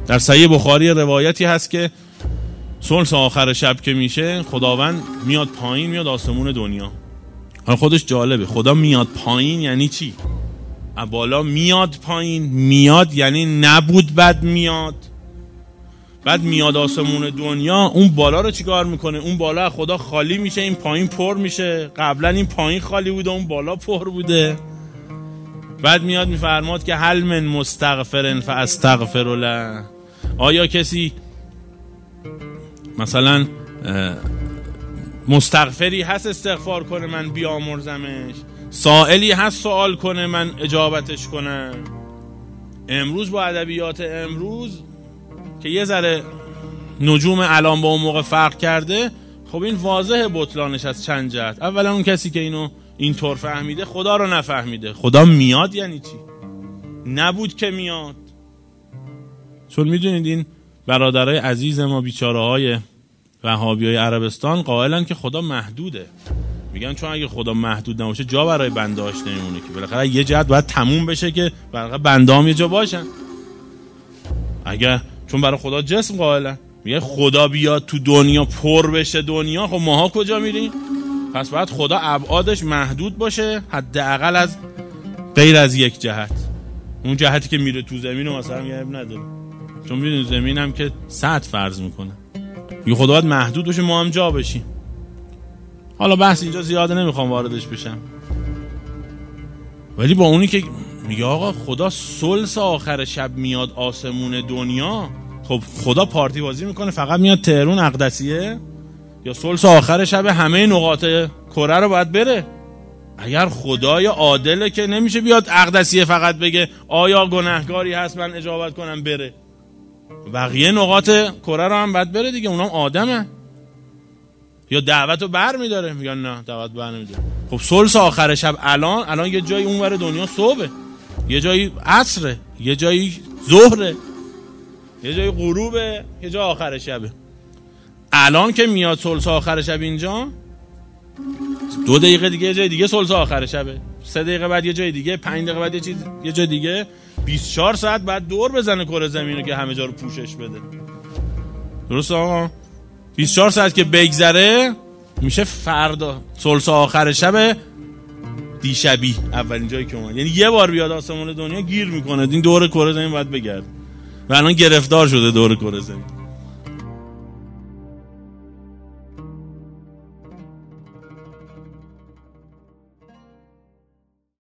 در صحیح بخاری روایتی هست که ثلث آخر شب که میشه خداوند میاد پایین، میاد آسمون دنیا. حالا خودش جالبه، خدا میاد پایین یعنی چی؟ بالا میاد پایین، میاد یعنی نبود بعد میاد، بعد میاد آسمون دنیا. اون بالا رو چیکار میکنه؟ اون بالا خدا خالی میشه، این پایین پر میشه. قبلا این پایین خالی بوده، اون بالا پر بوده. بعد میاد میفرماد که هل من مستغفرن فاستغفر له، آیا کسی مثلا مستغفری هست استغفار کنه من بیامرزمش؟ سائلی هست سوال کنه من اجابتش کنم؟ امروز با ادبیات امروز که یه ذره نجوم الان با اون موقع فرق کرده، خب این واضح بطلانش از چند جهت. اولا اون کسی که اینو اینطور فهمیده خدا رو نفهمیده. خدا میاد یعنی چی؟ نبود که میاد. چون میدونید این برادرای عزیز ما بیچاره های وهابیای عربستان قائلن که خدا محدوده. میگن چون اگه خدا محدود نباشه جا برای بنده‌اش نمیمونه، که بالاخره یه جهت باید تموم بشه که بالاخره بنده‌ام یه جا باشن. اگه چون برای خدا جسم قائلن، میگه خدا بیاد تو دنیا پر بشه دنیا، خب ماها کجا میریم؟ پس باید خدا ابعادش محدود باشه، حداقل از غیر از یک جهت. اون جهتی که میره تو زمین رو مثلا میگه نداره، چون میدونید زمین هم که سطح فرض میکنه، یه خدا باید محدود باشه ما هم جا بشیم. حالا بحث اینجا زیاده نمیخوام واردش بشم، ولی با اونی که میگه آقا خدا ثلث آخر شب میاد آسمون دنیا، خب خدا پارتی بازی میکنه فقط میاد تهران اقدسیه؟ یا ثلث آخر شب همه نقاط کره رو باید بره؟ اگر خدای عادله که نمیشه بیاد اقدسیه فقط بگه آیا گناهکاری هست من اجابت کنم بره، بقیه نقاط کره رو هم باید بره دیگه، اونام آدمه. یا دعوت رو بر میداره، میگن نه دعوت بر نمیداره. خب ثلث آخر شب الان یه جایی اونور دنیا صبحه، یه جایی عصره، یه جایی ظهره، یه جایی غروبه، یه جا آخر شبه. الان که میاد ثلث آخر شب اینجا، 2 دقیقه دیگه یه جای دیگه ثلث آخر شبه، 3 دقیقه بعد یه جای دیگه، 5 دقیقه بعد یه جای دیگه، 24 ساعت بعد دور بزنه کره زمین رو که همه جا رو پوشش بده. درسته آقا؟ 24 ساعت که بگذره میشه فردا ثلث آخر شب دیشبی، اولین جایی که اومد. یعنی یه بار بیاد آسمون دنیا گیر میکنه، این دور کره زمین باید بگرد و الان گرفتار شده دور کره زمین.